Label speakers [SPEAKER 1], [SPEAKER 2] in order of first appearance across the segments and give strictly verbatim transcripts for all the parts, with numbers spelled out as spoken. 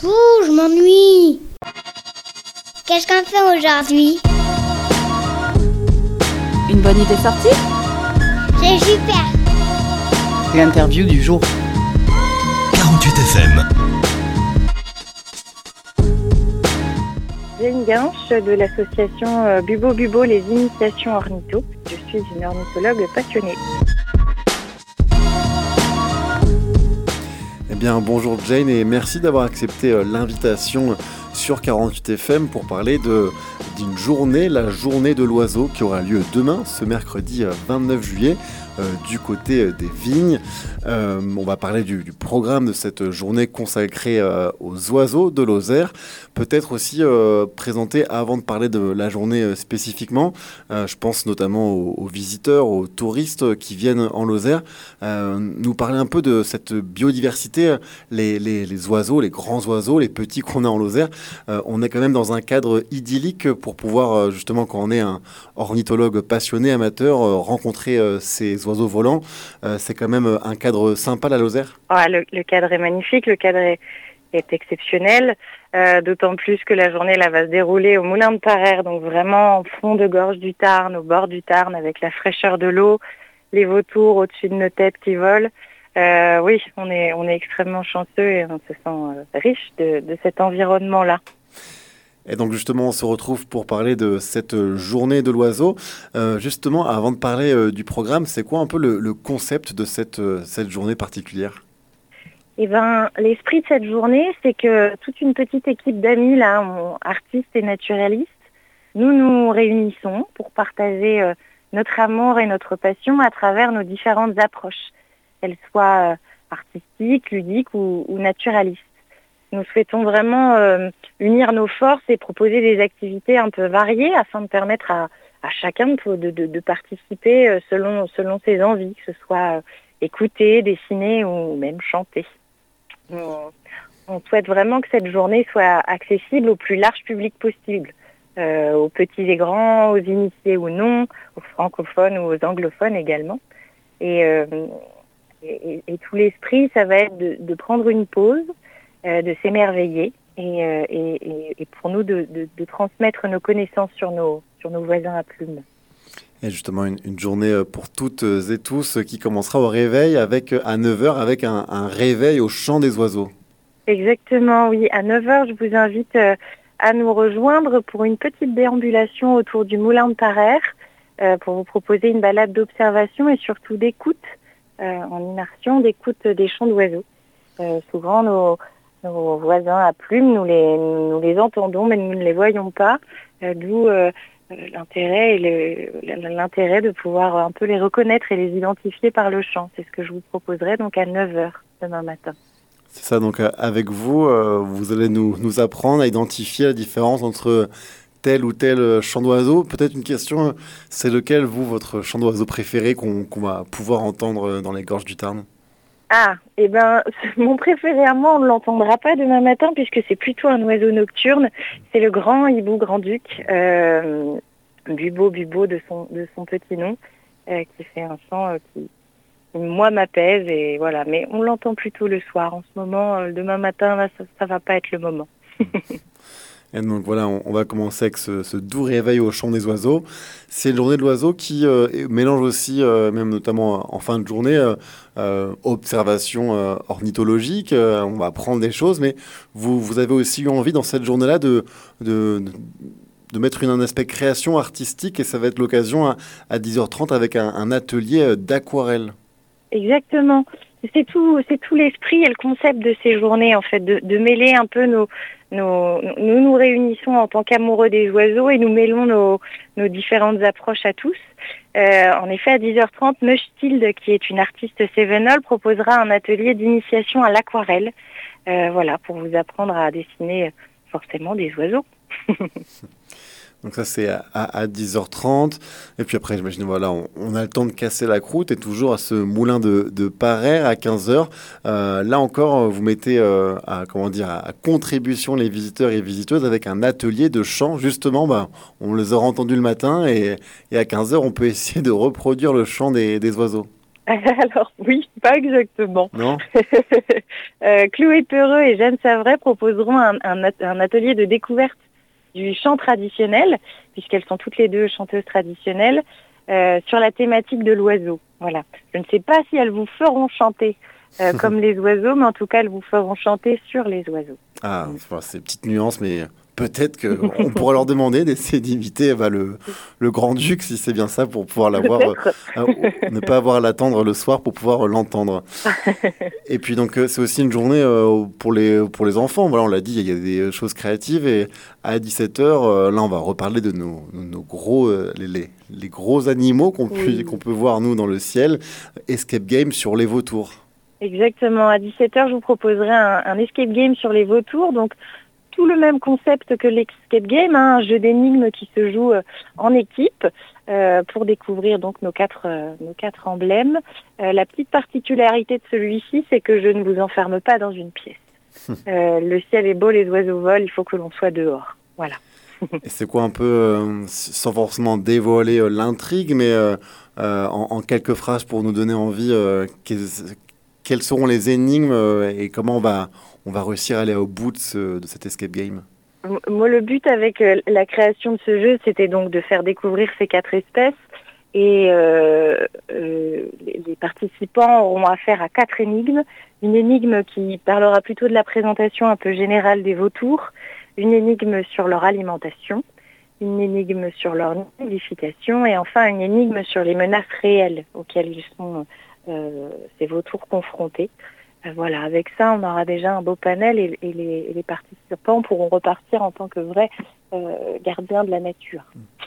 [SPEAKER 1] Ouh, je m'ennuie. Qu'est-ce qu'on fait aujourd'hui?
[SPEAKER 2] Une bonne idée sortie?
[SPEAKER 1] C'est super.
[SPEAKER 2] L'interview du jour.
[SPEAKER 3] quarante-huit F M.
[SPEAKER 4] Jane Guinche de l'association Bubo Bubo les initiations ornitho. Je suis une ornithologue passionnée.
[SPEAKER 5] Eh bien, bonjour Jane et merci d'avoir accepté l'invitation sur quarante-huit F M pour parler de, d'une journée, la journée de l'oiseau qui aura lieu demain, ce mercredi vingt-neuf juillet. Euh, du côté des vignes. Euh, on va parler du, du programme de cette journée consacrée euh, aux oiseaux de Lozère. Peut-être aussi euh, présenter, avant de parler de la journée euh, spécifiquement, euh, je pense notamment aux, aux visiteurs, aux touristes qui viennent en Lozère, euh, nous parler un peu de cette biodiversité, les, les, les oiseaux, les grands oiseaux, les petits qu'on a en Lozère. Euh, on est quand même dans un cadre idyllique pour pouvoir, euh, justement, quand on est un ornithologue passionné, amateur, euh, rencontrer euh, ces oiseaux volants. Euh, c'est quand même un cadre sympa, la Lozère.
[SPEAKER 4] Ah, le, le cadre est magnifique, le cadre est, est exceptionnel, euh, d'autant plus que la journée là, va se dérouler au Moulin de Parère, donc vraiment en fond de gorge du Tarn, au bord du Tarn, avec la fraîcheur de l'eau, les vautours au-dessus de nos têtes qui volent. Euh, oui, on est, on est extrêmement chanceux et on se sent euh, riche de, de cet environnement-là.
[SPEAKER 5] Et donc justement, on se retrouve pour parler de cette journée de l'oiseau. Euh, justement, avant de parler euh, du programme, c'est quoi un peu le, le concept de cette, euh, cette journée particulière?
[SPEAKER 4] Eh ben, l'esprit de cette journée, c'est que toute une petite équipe d'amis, là, on, artistes et naturalistes, nous nous réunissons pour partager euh, notre amour et notre passion à travers nos différentes approches, qu'elles soient euh, artistiques, ludiques ou, ou naturalistes. Nous souhaitons vraiment euh, unir nos forces et proposer des activités un peu variées afin de permettre à, à chacun de, de, de participer euh, selon, selon ses envies, que ce soit euh, écouter, dessiner ou même chanter. On, on souhaite vraiment que cette journée soit accessible au plus large public possible, euh, aux petits et grands, aux initiés ou non, aux francophones ou aux anglophones également. Et, euh, et, et tout l'esprit, ça va être de, de prendre une pause, de s'émerveiller et, euh, et, et pour nous de, de, de transmettre nos connaissances sur nos, sur nos voisins à plumes.
[SPEAKER 5] Et justement, une, une journée pour toutes et tous qui commencera au réveil avec, à neuf heures avec un, un réveil au chant des oiseaux.
[SPEAKER 4] Exactement, oui. À neuf heures, je vous invite euh, à nous rejoindre pour une petite déambulation autour du Moulin de Parère euh, pour vous proposer une balade d'observation et surtout d'écoute, euh, en immersion, d'écoute des chants d'oiseaux. Euh, souvent, nos Nos voisins à plumes, nous les, nous les entendons, mais nous ne les voyons pas, euh, d'où euh, l'intérêt, et le, l'intérêt de pouvoir un peu les reconnaître et les identifier par le chant. C'est ce que je vous proposerai donc à neuf heures demain matin.
[SPEAKER 5] C'est ça, donc avec vous, euh, vous allez nous, nous apprendre à identifier la différence entre tel ou tel chant d'oiseau. Peut-être une question, c'est lequel, vous, votre chant d'oiseau préféré qu'on, qu'on va pouvoir entendre dans les gorges du Tarn?
[SPEAKER 4] Ah, eh ben, mon préféré à moi, on ne l'entendra pas demain matin puisque c'est plutôt un oiseau nocturne. C'est le grand hibou grand-duc, euh, Bubo Bubo de son, de son petit nom, euh, qui fait un chant euh, qui, qui, moi, m'apaise. Et voilà. Mais on l'entend plutôt le soir. En ce moment, euh, demain matin, là, ça ne va pas être le moment.
[SPEAKER 5] Et donc voilà, on, on va commencer avec ce, ce doux réveil au chant des oiseaux. C'est une journée de l'oiseau qui euh, mélange aussi, euh, même notamment en fin de journée, euh, euh, observation euh, ornithologique. Euh, on va apprendre des choses, mais vous, vous avez aussi eu envie dans cette journée-là de, de, de, de mettre une, un aspect création artistique, et ça va être l'occasion à, à dix heures trente avec un, un atelier d'aquarelle.
[SPEAKER 4] Exactement. C'est tout, c'est tout l'esprit et le concept de ces journées, en fait, de, de mêler un peu nos, nos... Nous nous réunissons en tant qu'amoureux des oiseaux et nous mêlons nos, nos différentes approches à tous. Euh, en effet, à dix heures trente, Meuchtilde, qui est une artiste cévenole, proposera un atelier d'initiation à l'aquarelle, euh, voilà, pour vous apprendre à dessiner forcément des oiseaux.
[SPEAKER 5] Donc ça, c'est à, à dix heures trente. Et puis après, j'imagine, voilà, on, on a le temps de casser la croûte et toujours à ce moulin de, de Parère à quinze heures. Euh, là encore, vous mettez euh, à, comment dire, à contribution les visiteurs et visiteuses avec un atelier de chant. Justement, bah, on les aura entendus le matin et, et à quinze heures, on peut essayer de reproduire le chant des, des oiseaux.
[SPEAKER 4] Alors oui, pas exactement.
[SPEAKER 5] Non.
[SPEAKER 4] euh, Chloé Peureux et Jeanne Savret proposeront un, un, un atelier de découverte du chant traditionnel, puisqu'elles sont toutes les deux chanteuses traditionnelles, euh, sur la thématique de l'oiseau. Voilà. Je ne sais pas si elles vous feront chanter euh, comme les oiseaux, mais en tout cas, elles vous feront chanter sur les oiseaux.
[SPEAKER 5] Ah, enfin, c'est une petite nuance, mais peut-être qu'on pourra leur demander d'essayer d'imiter bah, le, le grand-duc, si c'est bien ça, pour pouvoir l'avoir, euh, ne pas avoir à l'attendre le soir pour pouvoir l'entendre. Et puis donc, euh, c'est aussi une journée euh, pour, les, pour les enfants. Voilà, on l'a dit, il y a des choses créatives. Et à dix-sept heures, euh, là, on va reparler de nos, nos gros, euh, les, les, les gros animaux qu'on, oui. peut, qu'on peut voir, nous, dans le ciel. Escape game sur les vautours.
[SPEAKER 4] Exactement. À dix-sept heures, je vous proposerai un, un escape game sur les vautours. Donc, tout le même concept que l'escape game, hein, un jeu d'énigmes qui se joue euh, en équipe euh, pour découvrir donc nos quatre, euh, nos quatre emblèmes. Euh, la petite particularité de celui-ci, c'est que je ne vous enferme pas dans une pièce. Euh, le ciel est beau, les oiseaux volent, il faut que l'on soit dehors. Voilà.
[SPEAKER 5] Et c'est quoi un peu, euh, sans forcément dévoiler euh, l'intrigue, mais euh, euh, en, en quelques phrases pour nous donner envie, euh, quelles, quelles seront les énigmes euh, et comment on va... on va réussir à aller au bout de, ce, de cet escape game?
[SPEAKER 4] Moi, le but avec euh, la création de ce jeu, c'était donc de faire découvrir ces quatre espèces. Et euh, euh, les, les participants auront affaire à quatre énigmes. Une énigme qui parlera plutôt de la présentation un peu générale des vautours. Une énigme sur leur alimentation. Une énigme sur leur nidification. Et enfin, une énigme sur les menaces réelles auxquelles ils sont euh, ces vautours confrontés. Voilà, avec ça, on aura déjà un beau panel et, et, les, et les participants pourront repartir en tant que vrais euh, gardiens de la nature.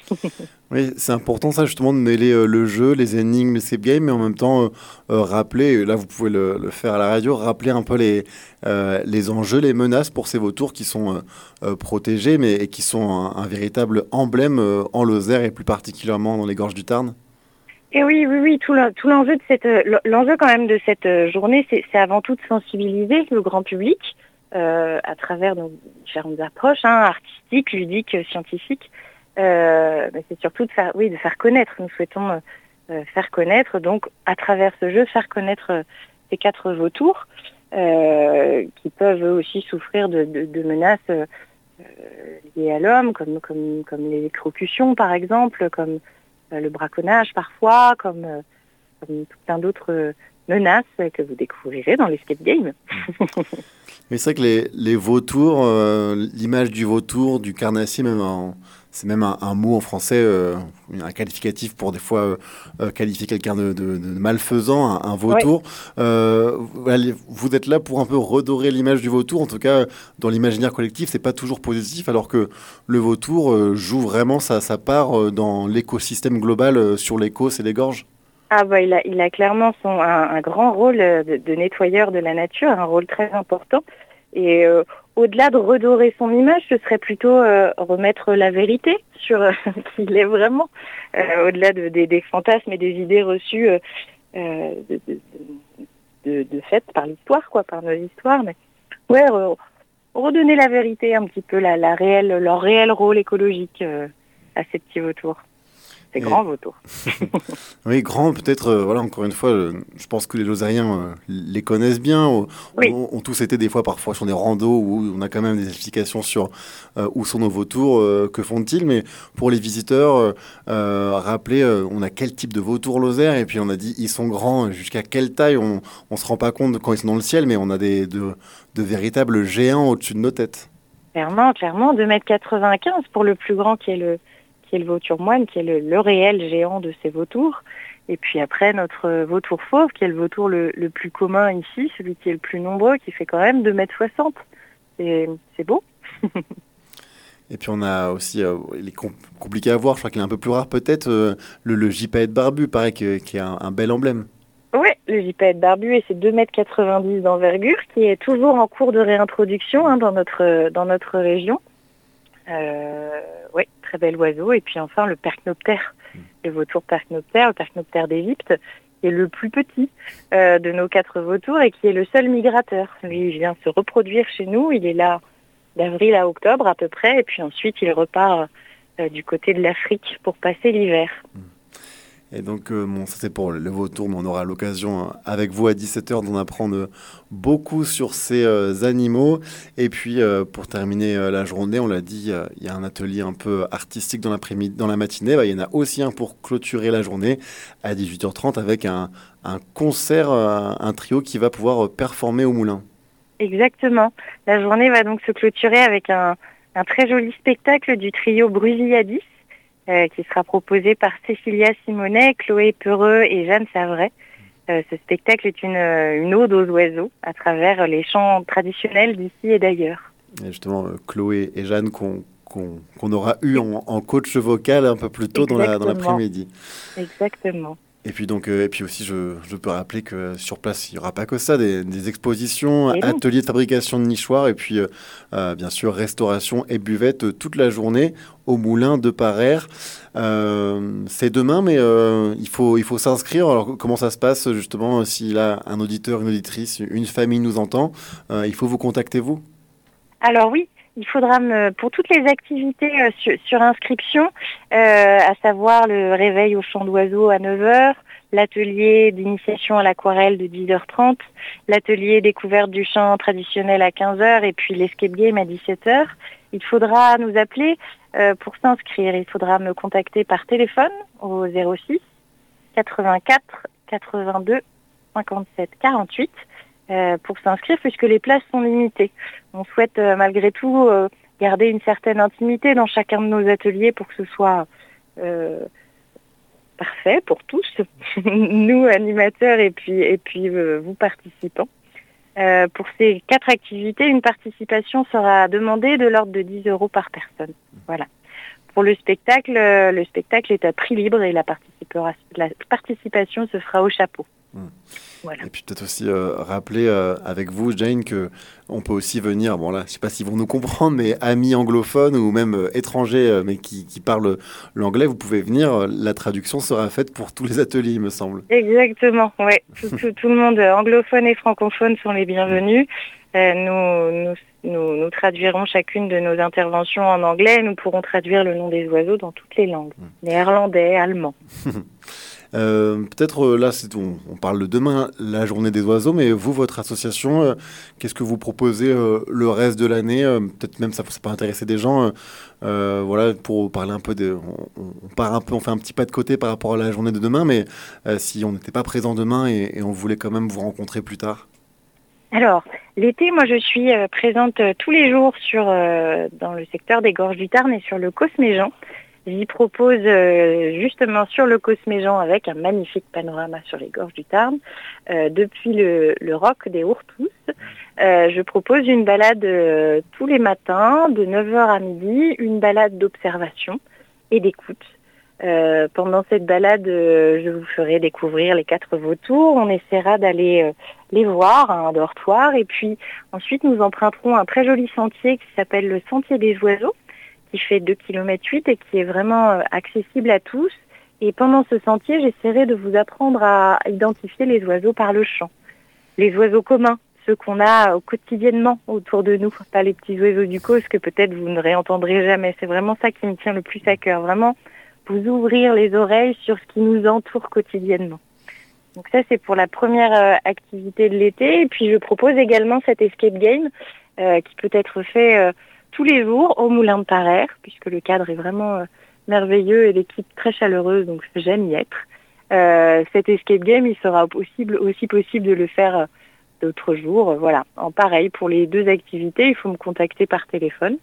[SPEAKER 5] Oui, c'est important ça justement de mêler euh, le jeu, les énigmes, les escape games, mais en même temps euh, euh, rappeler, là vous pouvez le, le faire à la radio, rappeler un peu les, euh, les enjeux, les menaces pour ces vautours qui sont euh, euh, protégés, mais et qui sont un, un véritable emblème euh, en Lozère et plus particulièrement dans les gorges du Tarn.
[SPEAKER 4] Et oui, oui, oui, tout, le, tout l'enjeu de cette, l'enjeu quand même de cette journée, c'est, c'est avant tout de sensibiliser le grand public euh, à travers nos différentes approches, hein, artistiques, ludiques, scientifiques. Euh, mais c'est surtout de faire, oui, de faire connaître. Nous souhaitons euh, faire connaître, donc à travers ce jeu, faire connaître euh, ces quatre vautours euh, qui peuvent eux aussi souffrir de, de, de menaces euh, liées à l'homme, comme, comme, comme les électrocutions par exemple, comme le braconnage parfois, comme, euh, comme tout plein d'autres euh, menaces que vous découvrirez dans l'escape game.
[SPEAKER 5] Mais c'est vrai que les, les vautours, euh, l'image du vautour, du carnassier, même en, c'est même un, un mot en français, euh, un qualificatif pour des fois euh, qualifier quelqu'un de, de, de malfaisant, un, un vautour. Ouais. Euh, vous êtes là pour un peu redorer l'image du vautour. En tout cas, dans l'imaginaire collectif, c'est pas toujours positif, alors que le vautour euh, joue vraiment sa, sa part dans l'écosystème global euh, sur les causses et les gorges.
[SPEAKER 4] Ah bah il a, il a clairement son, un, un grand rôle de, de nettoyeur de la nature, un rôle très important. Et euh, au-delà de redorer son image, ce serait plutôt euh, remettre la vérité sur euh, qui il est vraiment, euh, au-delà de, de, des fantasmes et des idées reçues euh, de, de, de, de fait par l'histoire, quoi, par nos histoires. Mais ouais, re, redonner la vérité un petit peu, la, la réelle, leur réel rôle écologique euh, à ces petits vautours. C'est grand, vautour.
[SPEAKER 5] Oui, grand, peut-être, euh, voilà, encore une fois, euh, je pense que les Lozériens euh, les connaissent bien. Euh, oui. On, on tous été des fois, parfois, sur des randos où on a quand même des explications sur euh, où sont nos vautours, euh, que font-ils. Mais pour les visiteurs, euh, euh, rappeler, euh, on a quel type de vautour Lozère, et puis on a dit, ils sont grands, jusqu'à quelle taille, on ne se rend pas compte quand ils sont dans le ciel, mais on a des, de, de véritables géants au-dessus de nos têtes.
[SPEAKER 4] Clairement, clairement, deux mètres quatre-vingt-quinze pour le plus grand qui est le... qui est le vautour moine, qui est le, le réel géant de ces vautours. Et puis après, notre vautour fauve, qui est le vautour le, le plus commun ici, celui qui est le plus nombreux, qui fait quand même deux mètres soixante. C'est, c'est beau.
[SPEAKER 5] Et puis on a aussi, euh, il est com- compliqué à voir, je crois qu'il est un peu plus rare peut-être, euh, le, le gypaète barbu, pareil, que, qui est un, un bel emblème.
[SPEAKER 4] Oui, le gypaète barbu, et c'est deux mètres quatre-vingt-dix d'envergure, qui est toujours en cours de réintroduction hein, dans, notre, dans notre région. Euh, oui, très bel oiseau. Et puis enfin, le percnoptère, mmh. le vautour percnoptère, le percnoptère d'Égypte, qui est le plus petit euh, de nos quatre vautours et qui est le seul migrateur. Lui, il vient se reproduire chez nous. Il est là d'avril à octobre à peu près. Et puis ensuite, il repart euh, du côté de l'Afrique pour passer l'hiver. Mmh.
[SPEAKER 5] Et donc, euh, bon, ça c'est pour le vautour, mais on aura l'occasion hein, avec vous à dix-sept heures d'en apprendre beaucoup sur ces euh, animaux. Et puis, euh, pour terminer euh, la journée, on l'a dit, euh, il y a un atelier un peu artistique dans l'après-midi, dans la matinée. Bah, il y en a aussi un pour clôturer la journée à dix-huit heures trente avec un, un concert, euh, un trio qui va pouvoir performer au moulin.
[SPEAKER 4] Exactement. La journée va donc se clôturer avec un, un très joli spectacle du trio Brusilladis. Euh, qui sera proposé par Cécilia Simonet, Chloé Peureux et Jeanne Savray. Euh, ce spectacle est une, une ode aux oiseaux à travers les chants traditionnels d'ici et d'ailleurs.
[SPEAKER 5] Et justement, euh, Chloé et Jeanne qu'on qu'on, qu'on aura eu en, en coach vocal un peu plus tôt dans, la, dans l'après-midi.
[SPEAKER 4] Exactement.
[SPEAKER 5] Et puis, donc, euh, et puis aussi, je, je peux rappeler que sur place, il n'y aura pas que ça, des, des expositions, et ateliers de fabrication de nichoirs, et puis, euh, euh, bien sûr, restauration et buvette euh, toute la journée au moulin de Parère. Euh, c'est demain, mais euh, il faut, il faut s'inscrire. Alors, comment ça se passe, justement, si là, un auditeur, une auditrice, une famille nous entend, euh, il faut vous contacter, vous ?
[SPEAKER 4] Alors oui, il faudra, me, pour toutes les activités euh, sur, sur inscription, euh, à savoir le réveil au chant d'oiseaux à neuf heures, l'atelier d'initiation à l'aquarelle de dix heures trente, l'atelier découverte du chant traditionnel à quinze heures et puis l'escape game à dix-sept heures. Il faudra nous appeler euh, pour s'inscrire. Il faudra me contacter par téléphone au zéro six quatre-vingt-quatre quatre-vingt-deux cinquante-sept quarante-huit. Euh, pour s'inscrire puisque les places sont limitées. On souhaite euh, malgré tout euh, garder une certaine intimité dans chacun de nos ateliers pour que ce soit euh, parfait pour tous, nous animateurs et puis, et puis euh, vous participants. Euh, pour ces quatre activités, une participation sera demandée de l'ordre de dix euros par personne. Voilà. Pour le spectacle, euh, le spectacle est à prix libre et la, la participation se fera au chapeau. Mmh. Voilà.
[SPEAKER 5] Et puis peut-être aussi euh, rappeler euh, avec vous, Jane, qu'on peut aussi venir, bon là, je ne sais pas s'ils vont nous comprendre, mais amis anglophones ou même euh, étrangers, euh, mais qui, qui parlent l'anglais, vous pouvez venir, euh, la traduction sera faite pour tous les ateliers, il me semble.
[SPEAKER 4] Exactement, oui. tout, tout, tout le monde, anglophone et francophone, sont les bienvenus. Euh, nous, nous, nous, nous traduirons chacune de nos interventions en anglais et nous pourrons traduire le nom des oiseaux dans toutes les langues, mmh. néerlandais, allemand.
[SPEAKER 5] Euh, peut-être euh, là, c'est, on, on parle de demain, la journée des oiseaux, mais vous, votre association, euh, qu'est-ce que vous proposez euh, le reste de l'année euh, peut-être même ça, ça peut intéresser des gens. Euh, euh, voilà, pour parler un peu de, on, on part un peu, on fait un petit pas de côté par rapport à la journée de demain, mais euh, si on n'était pas présent demain et, et on voulait quand même vous rencontrer plus tard.
[SPEAKER 4] Alors, l'été, moi, je suis euh, présente euh, tous les jours sur euh, dans le secteur des Gorges du Tarn et sur le Cosméjean. J'y propose euh, justement sur le Cosméjean avec un magnifique panorama sur les Gorges du Tarn, euh, depuis le, le roc des Ourtous. Euh, je propose une balade euh, tous les matins de neuf heures à midi, une balade d'observation et d'écoute. Euh, pendant cette balade, euh, je vous ferai découvrir les quatre vautours. On essaiera d'aller euh, les voir à un dortoir et puis ensuite nous emprunterons un très joli sentier qui s'appelle le Sentier des Oiseaux, qui fait deux virgule huit kilomètres et qui est vraiment euh, accessible à tous. Et pendant ce sentier, j'essaierai de vous apprendre à identifier les oiseaux par le chant. Les oiseaux communs, ceux qu'on a euh, quotidiennement autour de nous, pas les petits oiseaux du cause que peut-être vous ne réentendrez jamais. C'est vraiment ça qui me tient le plus à cœur, vraiment vous ouvrir les oreilles sur ce qui nous entoure quotidiennement. Donc ça, c'est pour la première euh, activité de l'été. Et puis je propose également cet escape game euh, qui peut être fait euh, tous les jours au Moulin de Parère, puisque le cadre est vraiment euh, merveilleux et l'équipe très chaleureuse, donc j'aime y être. Euh, cet escape game, il sera possible, aussi possible de le faire euh, d'autres jours. Euh, voilà, en pareil, pour les deux activités, il faut me contacter par téléphone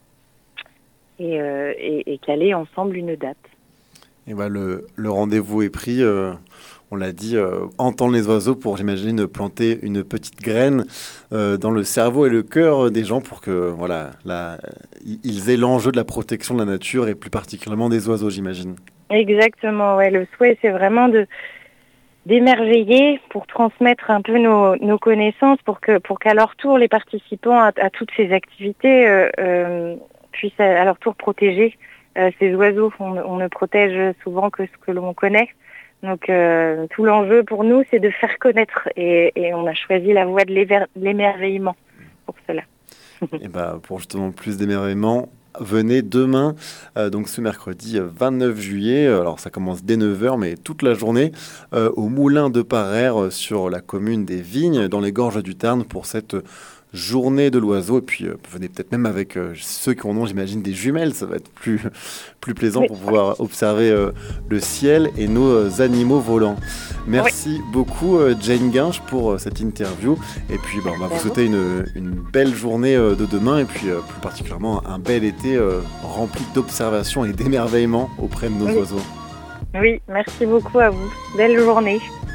[SPEAKER 4] et, euh, et, et caler ensemble une date.
[SPEAKER 5] Et bah le, le rendez-vous est pris, euh, on l'a dit, euh, entendre les oiseaux pour, j'imagine, planter une petite graine euh, dans le cerveau et le cœur des gens pour que, voilà, la, ils aient l'enjeu de la protection de la nature et plus particulièrement des oiseaux, j'imagine.
[SPEAKER 4] Exactement, ouais. Le souhait, c'est vraiment de d'émerveiller pour transmettre un peu nos, nos connaissances pour que pour qu'à leur tour les participants à, à toutes ces activités euh, euh, puissent à, à leur tour protéger Euh, ces oiseaux. On, on ne protège souvent que ce que l'on connaît. Donc euh, tout l'enjeu pour nous, c'est de faire connaître. Et, et on a choisi la voie de l'émerveillement pour cela.
[SPEAKER 5] Et bah, pour justement plus d'émerveillement, venez demain, euh, donc ce mercredi vingt-neuf juillet, alors ça commence dès neuf heures, mais toute la journée, euh, au Moulin de Parère, euh, sur la commune des Vignes, dans les Gorges du Tarn, pour cette journée de l'oiseau. Et puis euh, venez peut-être même avec euh, ceux qui en ont, j'imagine, des jumelles, ça va être plus, plus plaisant
[SPEAKER 4] Oui.
[SPEAKER 5] pour pouvoir observer euh, le ciel et nos euh, animaux volants. Merci beaucoup euh, Jane Guinche pour euh, cette interview, et puis bah, on va vous souhaiter une, une belle journée euh, de demain, et puis euh, plus particulièrement un bel été euh, rempli d'observations et d'émerveillement auprès de nos
[SPEAKER 4] Oui.
[SPEAKER 5] oiseaux.
[SPEAKER 4] Oui, merci beaucoup à vous. Belle journée.